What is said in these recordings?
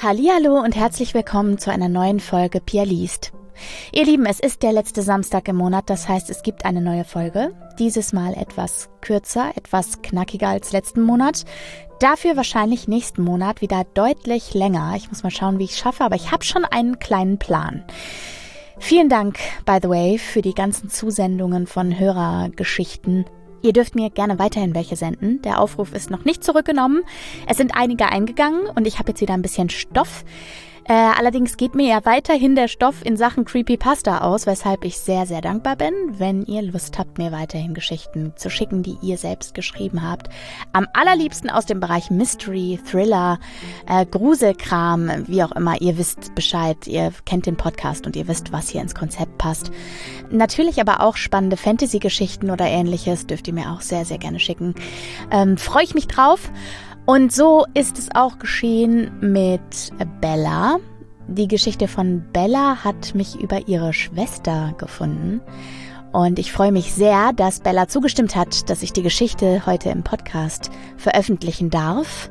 Hallihallo und herzlich willkommen zu einer neuen Folge Pia liest. Ihr Lieben, es ist der letzte Samstag im Monat, das heißt, es gibt eine neue Folge. Dieses Mal etwas kürzer, etwas knackiger als letzten Monat. Dafür wahrscheinlich nächsten Monat wieder deutlich länger. Ich muss mal schauen, wie ich es schaffe, aber ich habe schon einen kleinen Plan. Vielen Dank, by the way, für die ganzen Zusendungen von Hörergeschichten. Ihr dürft mir gerne weiterhin welche senden. Der Aufruf ist noch nicht zurückgenommen. Es sind einige eingegangen und ich habe jetzt wieder ein bisschen Stoff. Allerdings geht mir ja weiterhin der Stoff in Sachen Creepypasta aus, weshalb ich sehr, sehr dankbar bin, wenn ihr Lust habt, mir weiterhin Geschichten zu schicken, die ihr selbst geschrieben habt. Am allerliebsten aus dem Bereich Mystery, Thriller, Gruselkram, wie auch immer. Ihr wisst Bescheid, ihr kennt den Podcast und ihr wisst, was hier ins Konzept passt. Natürlich aber auch spannende Fantasy-Geschichten oder ähnliches dürft ihr mir auch sehr, sehr gerne schicken. Freue ich mich drauf. Und so ist es auch geschehen mit Bella. Die Geschichte von Bella hat mich über ihre Schwester gefunden. Und ich freue mich sehr, dass Bella zugestimmt hat, dass ich die Geschichte heute im Podcast veröffentlichen darf.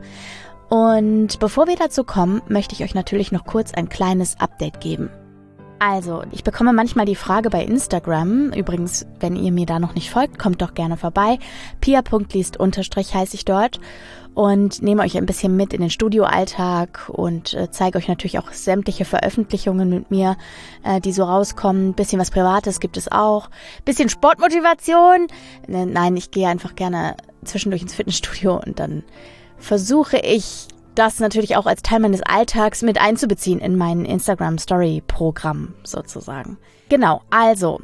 Und bevor wir dazu kommen, möchte ich euch natürlich noch kurz ein kleines Update geben. Also, ich bekomme manchmal die Frage bei Instagram, übrigens, wenn ihr mir da noch nicht folgt, kommt doch gerne vorbei, pia.liest_ heiße ich dort und nehme euch ein bisschen mit in den Studioalltag und zeige euch natürlich auch sämtliche Veröffentlichungen mit mir, die so rauskommen. Ein bisschen was Privates gibt es auch, bisschen Sportmotivation. Nein, ich gehe einfach gerne zwischendurch ins Fitnessstudio und dann versuche ich, das natürlich auch als Teil meines Alltags mit einzubeziehen in mein Instagram-Story-Programm sozusagen. Genau, also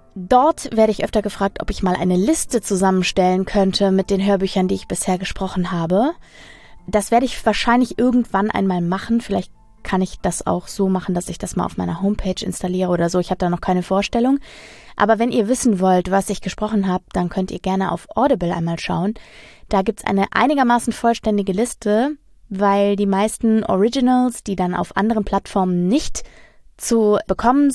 dort werde ich öfter gefragt, ob ich mal eine Liste zusammenstellen könnte mit den Hörbüchern, die ich bisher gesprochen habe. Das werde ich wahrscheinlich irgendwann einmal machen. Vielleicht kann ich das auch so machen, dass ich das mal auf meiner Homepage installiere oder so. Ich habe da noch keine Vorstellung. Aber wenn ihr wissen wollt, was ich gesprochen habe, dann könnt ihr gerne auf Audible einmal schauen. Da gibt's eine einigermaßen vollständige Liste, weil die meisten Originals, die dann auf anderen Plattformen nicht zu bekommen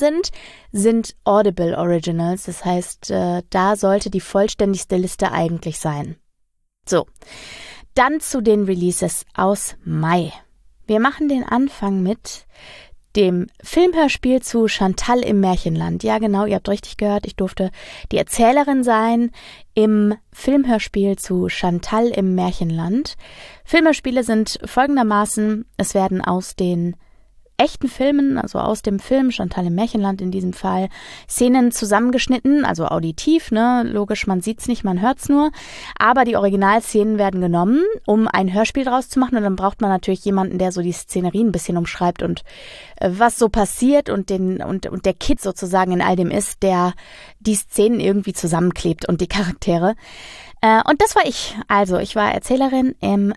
sind Audible Originals. Das heißt, da sollte die vollständigste Liste eigentlich sein. So, dann zu den Releases aus Mai. Wir machen den Anfang mit dem Filmhörspiel zu Chantal im Märchenland. Ja genau, ihr habt richtig gehört, ich durfte die Erzählerin sein im Filmhörspiel zu Chantal im Märchenland. Filmhörspiele sind folgendermaßen, es werden aus den echten Filmen, also aus dem Film Chantal im Märchenland in diesem Fall, Szenen zusammengeschnitten, also auditiv, ne, logisch, man sieht's nicht, man hört's nur, aber die Originalszenen werden genommen, um ein Hörspiel draus zu machen und dann braucht man natürlich jemanden, der so die Szenerie ein bisschen umschreibt und was so passiert und der Kid sozusagen in all dem ist, der die Szenen irgendwie zusammenklebt und die Charaktere. Und das war ich. Also, ich war Erzählerin im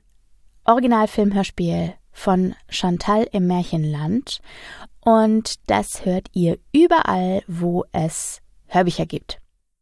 Originalfilmhörspiel von Chantal im Märchenland und das hört ihr überall, wo es Hörbücher gibt.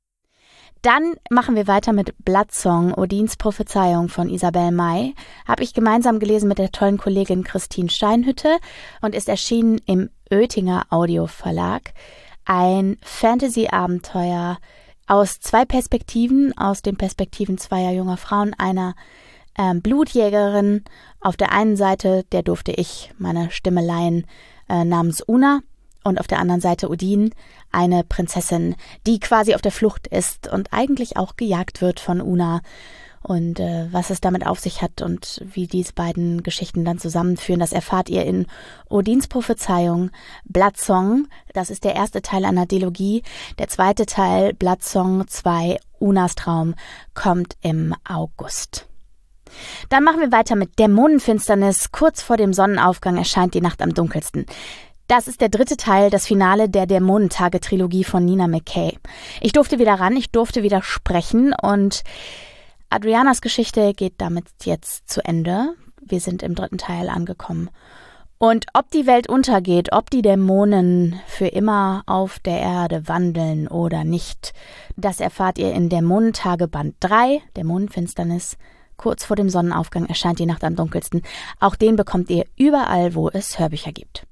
Dann machen wir weiter mit Bloodsong, Odins Prophezeiung von Isabel May. Habe ich gemeinsam gelesen mit der tollen Kollegin Christine Steinhütte und ist erschienen im Oetinger Audio Verlag. Ein Fantasy-Abenteuer aus zwei Perspektiven, aus den Perspektiven zweier junger Frauen, einer Blutjägerin. Auf der einen Seite, der durfte ich meine Stimme leihen, namens Una, und auf der anderen Seite Odin, eine Prinzessin, die quasi auf der Flucht ist und eigentlich auch gejagt wird von Una. Und was es damit auf sich hat und wie diese beiden Geschichten dann zusammenführen, das erfahrt ihr in Odins Prophezeiung, Bloodsong. Das ist der erste Teil einer Dilogie. Der zweite Teil, Bloodsong 2, Unas Traum, kommt im August. Dann machen wir weiter mit Dämonenfinsternis. Kurz vor dem Sonnenaufgang erscheint die Nacht am dunkelsten. Das ist der dritte Teil, das Finale der Dämonentage-Trilogie von Nina McKay. Ich durfte wieder ran, ich durfte wieder sprechen und Adrianas Geschichte geht damit jetzt zu Ende. Wir sind im dritten Teil angekommen. Und ob die Welt untergeht, ob die Dämonen für immer auf der Erde wandeln oder nicht, das erfahrt ihr in Dämonentage Band 3, Dämonenfinsternis. Kurz vor dem Sonnenaufgang erscheint die Nacht am dunkelsten. Auch den bekommt ihr überall, wo es Hörbücher gibt.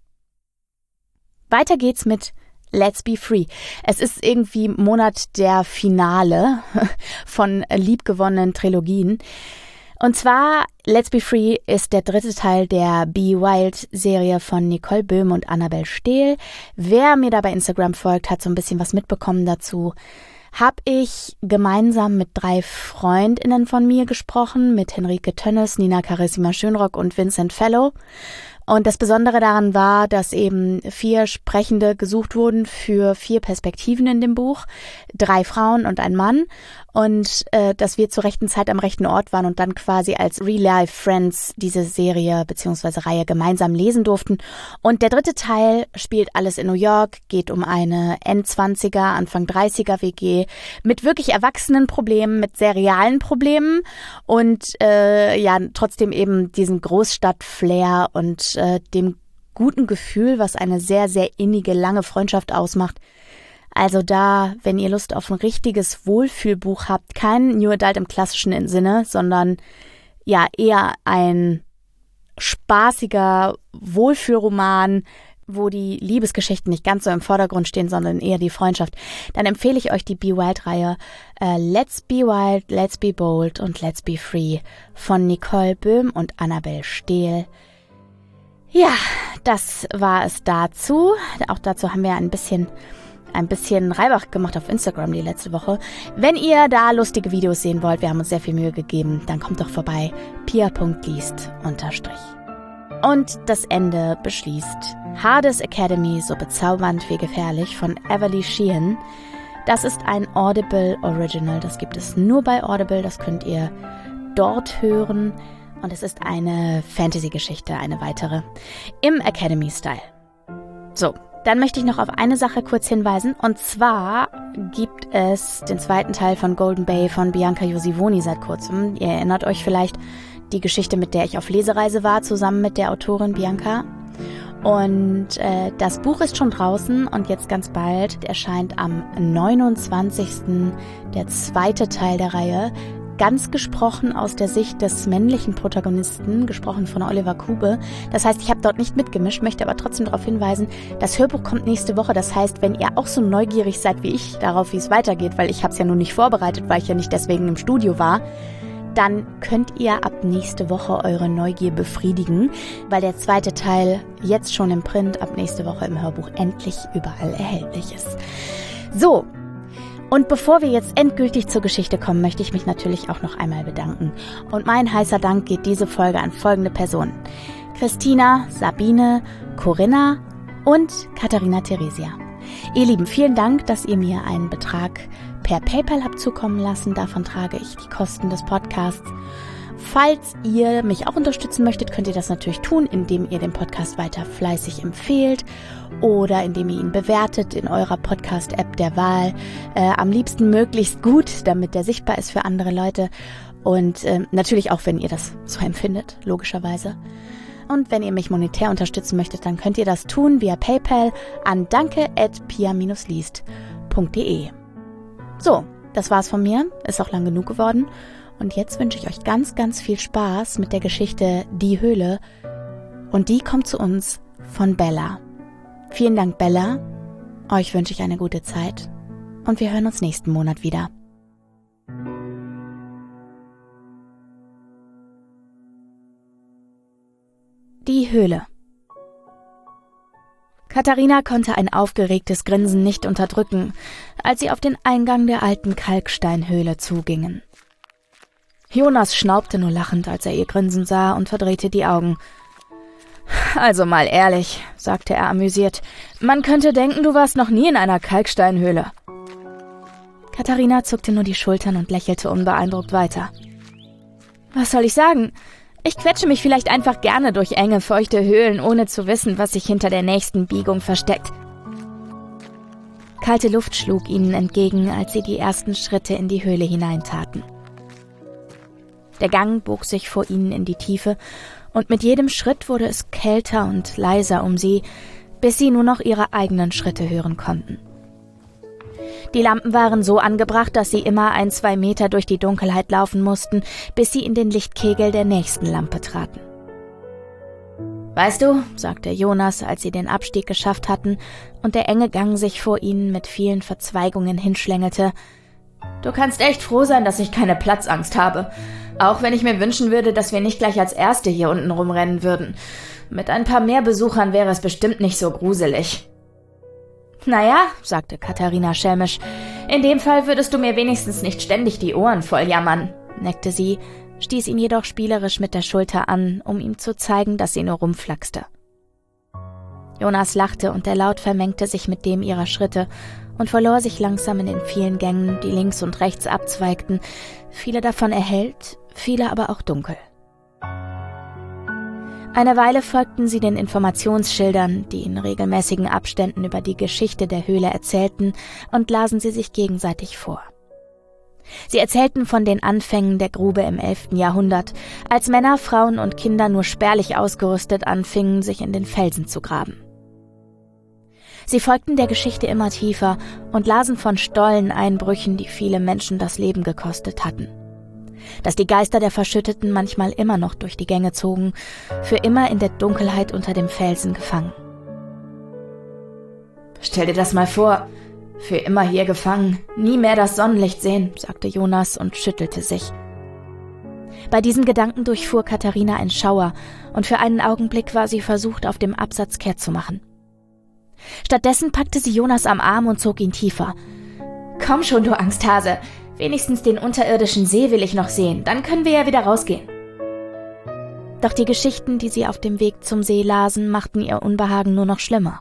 Weiter geht's mit Let's Be Free. Es ist irgendwie Monat der Finale von liebgewonnenen Trilogien. Und zwar Let's Be Free ist der 3. Teil der Be Wild-Serie von Nicole Böhm und Annabel Stehl. Wer mir da bei Instagram folgt, hat so ein bisschen was mitbekommen dazu. Habe ich gemeinsam mit 3 FreundInnen von mir gesprochen, mit Henrike Tönnes, Nina Carissima Schönrock und Vincent Fellow. Und das Besondere daran war, dass eben 4 Sprechende gesucht wurden für 4 Perspektiven in dem Buch, 3 Frauen und ein Mann. Und dass wir zur rechten Zeit am rechten Ort waren und dann quasi als Real-Life-Friends diese Serie bzw. Reihe gemeinsam lesen durften. Und der 3. Teil spielt alles in New York, geht um eine End-20er, Anfang 30er WG mit wirklich erwachsenen Problemen, mit sehr realen Problemen und trotzdem eben diesen Großstadt-Flair und dem guten Gefühl, was eine sehr, sehr innige, lange Freundschaft ausmacht. Also da, wenn ihr Lust auf ein richtiges Wohlfühlbuch habt, kein New Adult im klassischen Sinne, sondern ja eher ein spaßiger Wohlfühlroman, wo die Liebesgeschichten nicht ganz so im Vordergrund stehen, sondern eher die Freundschaft, dann empfehle ich euch die Be Wild-Reihe Let's Be Wild, Let's Be Bold und Let's Be Free von Nicole Böhm und Annabel Stehl. Ja, das war es dazu. Auch dazu haben wir ein bisschen Reibach gemacht auf Instagram die letzte Woche. Wenn ihr da lustige Videos sehen wollt, wir haben uns sehr viel Mühe gegeben, dann kommt doch vorbei, pia.liest_. Und das Ende beschließt Hades Academy, so bezaubernd wie gefährlich von Everly Sheehan. Das ist ein Audible Original, das gibt es nur bei Audible, das könnt ihr dort hören. Und es ist eine Fantasy-Geschichte, eine weitere, im Academy-Style. So, dann möchte ich noch auf eine Sache kurz hinweisen. Und zwar gibt es den 2. Teil von Golden Bay von Bianca Josivoni seit kurzem. Ihr erinnert euch vielleicht die Geschichte, mit der ich auf Lesereise war, zusammen mit der Autorin Bianca. Und das Buch ist schon draußen und jetzt ganz bald erscheint am 29. der 2. Teil der Reihe. Ganz gesprochen aus der Sicht des männlichen Protagonisten, gesprochen von Oliver Kube. Das heißt, ich habe dort nicht mitgemischt, möchte aber trotzdem darauf hinweisen, das Hörbuch kommt nächste Woche. Das heißt, wenn ihr auch so neugierig seid wie ich darauf, wie es weitergeht, weil ich habe es ja nun nicht vorbereitet, weil ich ja nicht deswegen im Studio war, dann könnt ihr ab nächste Woche eure Neugier befriedigen, weil der 2. Teil jetzt schon im Print, ab nächste Woche im Hörbuch endlich überall erhältlich ist. So. Und bevor wir jetzt endgültig zur Geschichte kommen, möchte ich mich natürlich auch noch einmal bedanken. Und mein heißer Dank geht diese Folge an folgende Personen: Christina, Sabine, Corinna und Katharina Theresia. Ihr Lieben, vielen Dank, dass ihr mir einen Betrag per PayPal habt zukommen lassen. Davon trage ich die Kosten des Podcasts. Falls ihr mich auch unterstützen möchtet, könnt ihr das natürlich tun, indem ihr den Podcast weiter fleißig empfehlt oder indem ihr ihn bewertet in eurer Podcast-App der Wahl. Am liebsten möglichst gut, damit der sichtbar ist für andere Leute. Und natürlich auch, wenn ihr das so empfindet, logischerweise. Und wenn ihr mich monetär unterstützen möchtet, dann könnt ihr das tun via PayPal an danke@pia-liest.de. So, das war's von mir. Ist auch lang genug geworden. Und jetzt wünsche ich euch ganz, ganz viel Spaß mit der Geschichte Die Höhle. Und die kommt zu uns von Bella. Vielen Dank, Bella. Euch wünsche ich eine gute Zeit. Und wir hören uns nächsten Monat wieder. Die Höhle. Katharina konnte ein aufgeregtes Grinsen nicht unterdrücken, als sie auf den Eingang der alten Kalksteinhöhle zugingen. Jonas schnaubte nur lachend, als er ihr Grinsen sah, und verdrehte die Augen. »Also mal ehrlich«, sagte er amüsiert, »man könnte denken, du warst noch nie in einer Kalksteinhöhle.« Katharina zuckte nur die Schultern und lächelte unbeeindruckt weiter. »Was soll ich sagen? Ich quetsche mich vielleicht einfach gerne durch enge, feuchte Höhlen, ohne zu wissen, was sich hinter der nächsten Biegung versteckt.« Kalte Luft schlug ihnen entgegen, als sie die ersten Schritte in die Höhle hineintaten. Der Gang bog sich vor ihnen in die Tiefe, und mit jedem Schritt wurde es kälter und leiser um sie, bis sie nur noch ihre eigenen Schritte hören konnten. Die Lampen waren so angebracht, dass sie immer 1-2 Meter durch die Dunkelheit laufen mussten, bis sie in den Lichtkegel der nächsten Lampe traten. »Weißt du«, sagte Jonas, als sie den Abstieg geschafft hatten und der enge Gang sich vor ihnen mit vielen Verzweigungen hinschlängelte, »du kannst echt froh sein, dass ich keine Platzangst habe. Auch wenn ich mir wünschen würde, dass wir nicht gleich als Erste hier unten rumrennen würden. Mit ein paar mehr Besuchern wäre es bestimmt nicht so gruselig. Naja, sagte Katharina schelmisch, in dem Fall würdest du mir wenigstens nicht ständig die Ohren voll jammern, neckte sie, stieß ihn jedoch spielerisch mit der Schulter an, um ihm zu zeigen, dass sie nur rumflaxte. Jonas lachte und der Laut vermengte sich mit dem ihrer Schritte und verlor sich langsam in den vielen Gängen, die links und rechts abzweigten, viele davon erhellt, viele aber auch dunkel. Eine Weile folgten sie den Informationsschildern, die in regelmäßigen Abständen über die Geschichte der Höhle erzählten, und lasen sie sich gegenseitig vor. Sie erzählten von den Anfängen der Grube im 11. Jahrhundert, als Männer, Frauen und Kinder nur spärlich ausgerüstet anfingen, sich in den Felsen zu graben. Sie folgten der Geschichte immer tiefer und lasen von Stolleneinbrüchen, die viele Menschen das Leben gekostet hatten. Dass die Geister der Verschütteten manchmal immer noch durch die Gänge zogen, für immer in der Dunkelheit unter dem Felsen gefangen. »Stell dir das mal vor, für immer hier gefangen, nie mehr das Sonnenlicht sehen«, sagte Jonas und schüttelte sich. Bei diesem Gedanken durchfuhr Katharina ein Schauer, und für einen Augenblick war sie versucht, auf dem Absatz kehrt zu machen. Stattdessen packte sie Jonas am Arm und zog ihn tiefer. »Komm schon, du Angsthase! Wenigstens den unterirdischen See will ich noch sehen, dann können wir ja wieder rausgehen.« Doch die Geschichten, die sie auf dem Weg zum See lasen, machten ihr Unbehagen nur noch schlimmer.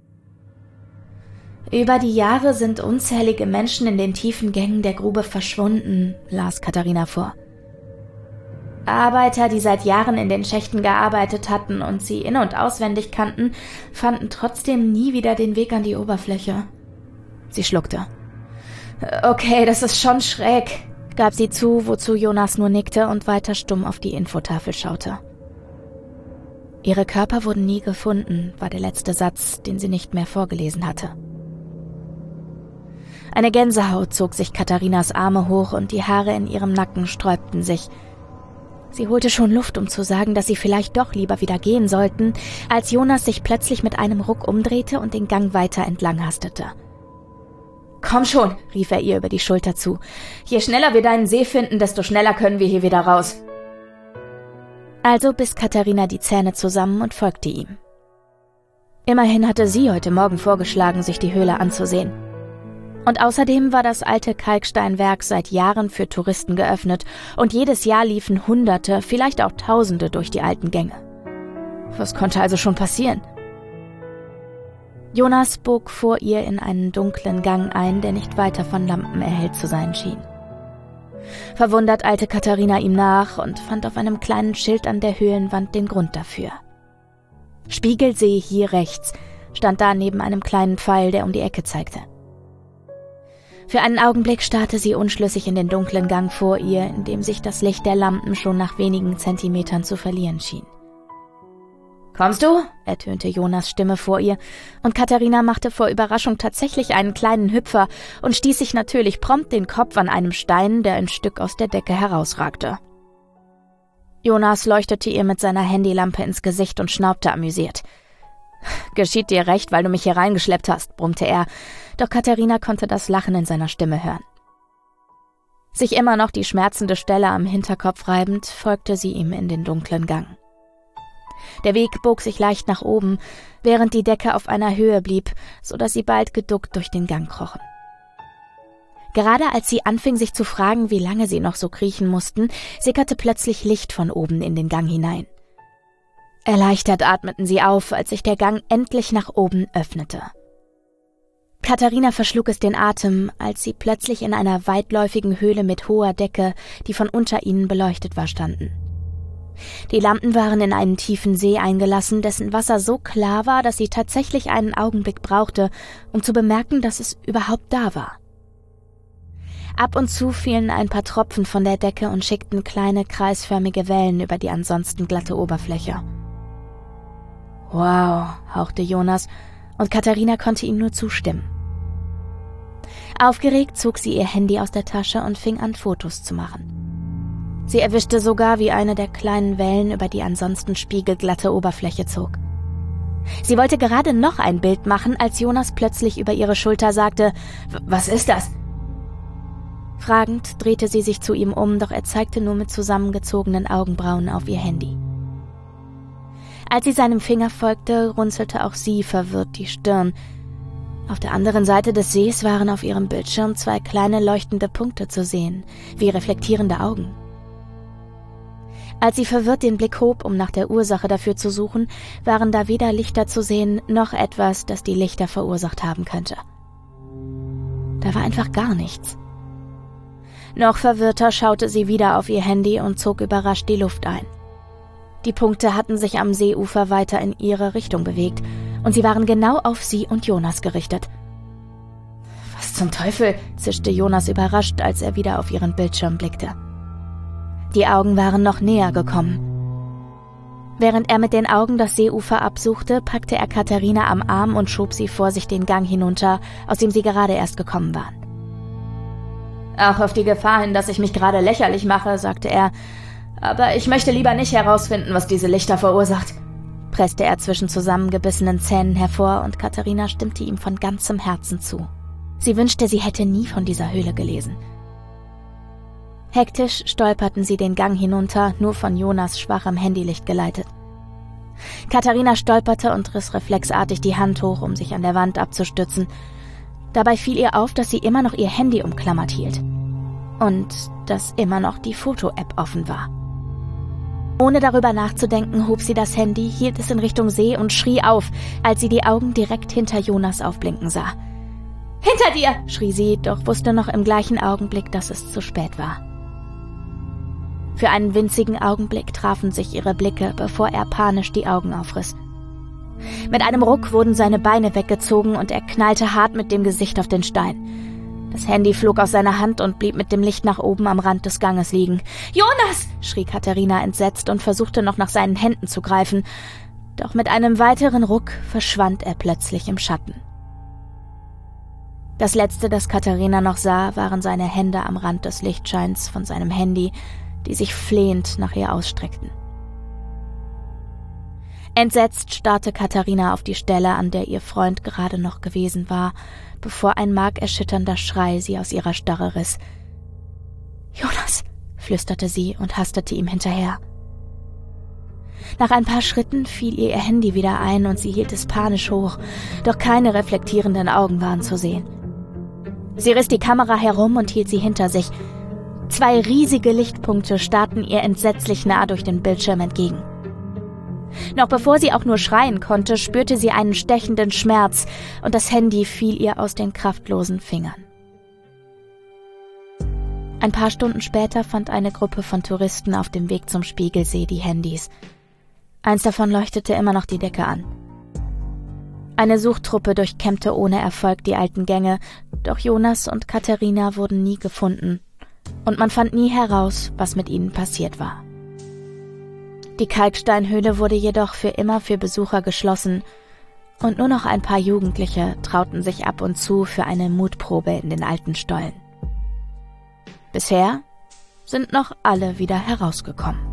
»Über die Jahre sind unzählige Menschen in den tiefen Gängen der Grube verschwunden«, las Katharina vor. »Arbeiter, die seit Jahren in den Schächten gearbeitet hatten und sie in- und auswendig kannten, fanden trotzdem nie wieder den Weg an die Oberfläche.« Sie schluckte. »Okay, das ist schon schräg«, gab sie zu, wozu Jonas nur nickte und weiter stumm auf die Infotafel schaute. Ihre Körper wurden nie gefunden, war der letzte Satz, den sie nicht mehr vorgelesen hatte. Eine Gänsehaut zog sich Katharinas Arme hoch und die Haare in ihrem Nacken sträubten sich. Sie holte schon Luft, um zu sagen, dass sie vielleicht doch lieber wieder gehen sollten, als Jonas sich plötzlich mit einem Ruck umdrehte und den Gang weiter entlang hastete. »Komm schon«, rief er ihr über die Schulter zu. »Je schneller wir deinen See finden, desto schneller können wir hier wieder raus.« Also biss Katharina die Zähne zusammen und folgte ihm. Immerhin hatte sie heute Morgen vorgeschlagen, sich die Höhle anzusehen. Und außerdem war das alte Kalksteinwerk seit Jahren für Touristen geöffnet und jedes Jahr liefen Hunderte, vielleicht auch Tausende durch die alten Gänge. Was konnte also schon passieren? Jonas bog vor ihr in einen dunklen Gang ein, der nicht weiter von Lampen erhellt zu sein schien. Verwundert eilte Katharina ihm nach und fand auf einem kleinen Schild an der Höhlenwand den Grund dafür. »Spiegelsee hier rechts«, stand da neben einem kleinen Pfeil, der um die Ecke zeigte. Für einen Augenblick starrte sie unschlüssig in den dunklen Gang vor ihr, in dem sich das Licht der Lampen schon nach wenigen Zentimetern zu verlieren schien. »Kommst du?« ertönte Jonas' Stimme vor ihr, und Katharina machte vor Überraschung tatsächlich einen kleinen Hüpfer und stieß sich natürlich prompt den Kopf an einem Stein, der ein Stück aus der Decke herausragte. Jonas leuchtete ihr mit seiner Handylampe ins Gesicht und schnaubte amüsiert. »Geschieht dir recht, weil du mich hier reingeschleppt hast«, brummte er, doch Katharina konnte das Lachen in seiner Stimme hören. Sich immer noch die schmerzende Stelle am Hinterkopf reibend, folgte sie ihm in den dunklen Gang. Der Weg bog sich leicht nach oben, während die Decke auf einer Höhe blieb, so dass sie bald geduckt durch den Gang krochen. Gerade als sie anfing, sich zu fragen, wie lange sie noch so kriechen mussten, sickerte plötzlich Licht von oben in den Gang hinein. Erleichtert atmeten sie auf, als sich der Gang endlich nach oben öffnete. Katharina verschlug es den Atem, als sie plötzlich in einer weitläufigen Höhle mit hoher Decke, die von unter ihnen beleuchtet war, standen. Die Lampen waren in einen tiefen See eingelassen, dessen Wasser so klar war, dass sie tatsächlich einen Augenblick brauchte, um zu bemerken, dass es überhaupt da war. Ab und zu fielen ein paar Tropfen von der Decke und schickten kleine kreisförmige Wellen über die ansonsten glatte Oberfläche. »Wow«, hauchte Jonas, und Katharina konnte ihm nur zustimmen. Aufgeregt zog sie ihr Handy aus der Tasche und fing an, Fotos zu machen. Sie erwischte sogar, wie eine der kleinen Wellen über die ansonsten spiegelglatte Oberfläche zog. Sie wollte gerade noch ein Bild machen, als Jonas plötzlich über ihre Schulter sagte, »Was ist das?« Fragend drehte sie sich zu ihm um, doch er zeigte nur mit zusammengezogenen Augenbrauen auf ihr Handy. Als sie seinem Finger folgte, runzelte auch sie verwirrt die Stirn. Auf der anderen Seite des Sees waren auf ihrem Bildschirm 2 kleine leuchtende Punkte zu sehen, wie reflektierende Augen. Als sie verwirrt den Blick hob, um nach der Ursache dafür zu suchen, waren da weder Lichter zu sehen, noch etwas, das die Lichter verursacht haben könnte. Da war einfach gar nichts. Noch verwirrter schaute sie wieder auf ihr Handy und zog überrascht die Luft ein. Die Punkte hatten sich am Seeufer weiter in ihre Richtung bewegt, und sie waren genau auf sie und Jonas gerichtet. »Was zum Teufel?« zischte Jonas überrascht, als er wieder auf ihren Bildschirm blickte. Die Augen waren noch näher gekommen. Während er mit den Augen das Seeufer absuchte, packte er Katharina am Arm und schob sie vor sich den Gang hinunter, aus dem sie gerade erst gekommen waren. »Auch auf die Gefahr hin, dass ich mich gerade lächerlich mache«, sagte er, »aber ich möchte lieber nicht herausfinden, was diese Lichter verursacht«, presste er zwischen zusammengebissenen Zähnen hervor, und Katharina stimmte ihm von ganzem Herzen zu. Sie wünschte, sie hätte nie von dieser Höhle gelesen. Hektisch stolperten sie den Gang hinunter, nur von Jonas schwachem Handylicht geleitet. Katharina stolperte und riss reflexartig die Hand hoch, um sich an der Wand abzustützen. Dabei fiel ihr auf, dass sie immer noch ihr Handy umklammert hielt. Und dass immer noch die Foto-App offen war. Ohne darüber nachzudenken, hob sie das Handy, hielt es in Richtung See und schrie auf, als sie die Augen direkt hinter Jonas aufblinken sah. »Hinter dir!« schrie sie, doch wusste noch im gleichen Augenblick, dass es zu spät war. Für einen winzigen Augenblick trafen sich ihre Blicke, bevor er panisch die Augen aufriss. Mit einem Ruck wurden seine Beine weggezogen und er knallte hart mit dem Gesicht auf den Stein. Das Handy flog aus seiner Hand und blieb mit dem Licht nach oben am Rand des Ganges liegen. »Jonas!« schrie Katharina entsetzt und versuchte noch nach seinen Händen zu greifen. Doch mit einem weiteren Ruck verschwand er plötzlich im Schatten. Das Letzte, das Katharina noch sah, waren seine Hände am Rand des Lichtscheins von seinem Handy, die sich flehend nach ihr ausstreckten. Entsetzt starrte Katharina auf die Stelle, an der ihr Freund gerade noch gewesen war, bevor ein markerschütternder Schrei sie aus ihrer Starre riss. »Jonas«, flüsterte sie und hastete ihm hinterher. Nach ein paar Schritten fiel ihr Handy wieder ein und sie hielt es panisch hoch, doch keine reflektierenden Augen waren zu sehen. Sie riss die Kamera herum und hielt sie hinter sich. 2 riesige Lichtpunkte starrten ihr entsetzlich nah durch den Bildschirm entgegen. Noch bevor sie auch nur schreien konnte, spürte sie einen stechenden Schmerz und das Handy fiel ihr aus den kraftlosen Fingern. Ein paar Stunden später fand eine Gruppe von Touristen auf dem Weg zum Spiegelsee die Handys. Eins davon leuchtete immer noch die Decke an. Eine Suchtruppe durchkämmte ohne Erfolg die alten Gänge, doch Jonas und Katharina wurden nie gefunden und man fand nie heraus, was mit ihnen passiert war. Die Kalksteinhöhle wurde jedoch für immer für Besucher geschlossen und nur noch ein paar Jugendliche trauten sich ab und zu für eine Mutprobe in den alten Stollen. Bisher sind noch alle wieder herausgekommen.